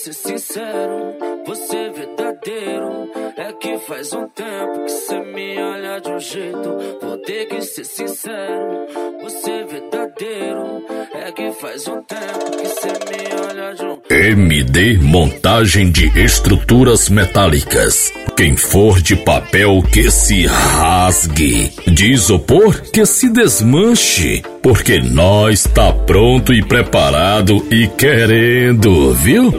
ser sincero, você é verdadeiro. É que faz um tempo que cê me olha de um jeito. Vou ter que ser sincero, você é verdadeiro. É que faz um tempo que cê me olha de um... MD Montagem de Estruturas Metálicas. Quem for de papel que se rasgue, de isopor que se desmanche, porque nós tá pronto e preparado e querendo, viu?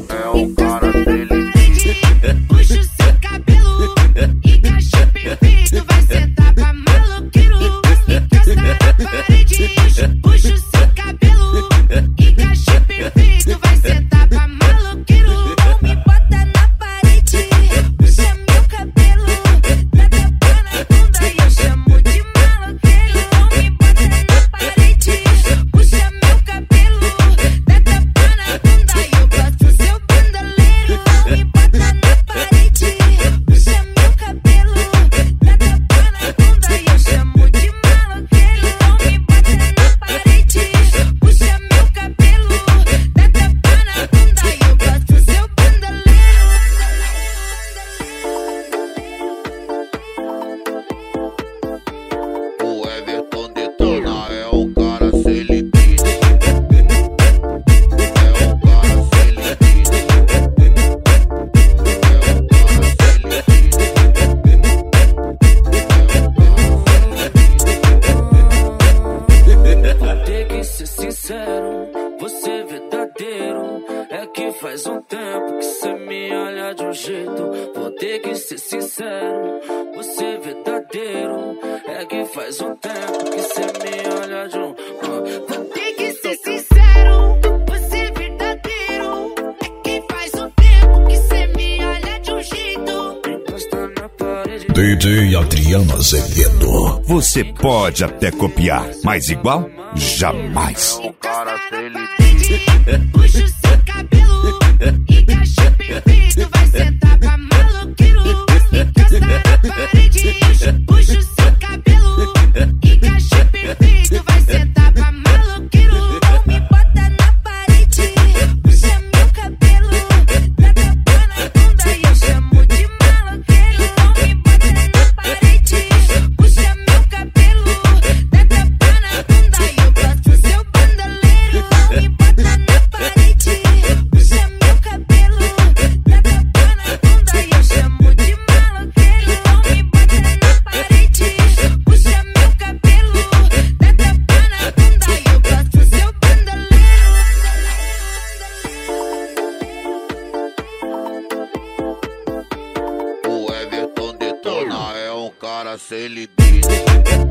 Puxa o seu cabelo, encaixa perfeito, vai sentar pra maloqueiro, encosta na parede. Puxa o seu cabelo, encaixa perfeito, vai sentar pra maloqueiro. Não me bota na parede, puxa meu cabelo, dá tapa na bunda e eu chamo de maloqueiro. Não me bota na parede, puxa meu cabelo, dá tapa na bunda e eu gosto seu bandoleiro. Não me bota na parede, puxa meu cabelo, dá tapa na bunda e eu chamo de maloqueiro. Não me bota na parede, puxa meu cabelo, dá tapa na bunda e eu gosto seu bandoleiro. O Everton Detona é um cara seletivo. É um cara seletivo. Vou ter que ser sincero, você é verdadeiro. É que faz um tempo que cê me olha de um jeito. Vou ter que ser sincero, você é verdadeiro. É que faz um tempo que cê me olha de um... Vou ter que ser sincero, você é verdadeiro. É que faz um tempo que cê me olha de um jeito. Encosta na parede. DJ Adriano Azevedo. Você pode até copiar, mas igual, jamais. É um cara seletivo. Puxa o seu cabelo, encaixa perfeito, vai sentar pra maloqueiro, encosta na parede. Puxa o seu cabelo, encaixa perfeito, vai sentar pra maloqueiro. Não me bota na parede, puxa meu cabelo, dá tapa na bunda e eu chamo de maloqueiro. Não me bota na parede, puxa meu cabelo, dá tapa na bunda e eu gosto seu bandoleiro. Não me bota na parede, puxa meu cabelo, dá tapa na bunda e eu chamo de maloqueiro. Não me bota na parede, puxa meu cabelo, dá tapa na bunda e eu gosto seu bandoleiro. O Everton Detona é um cara seletivo.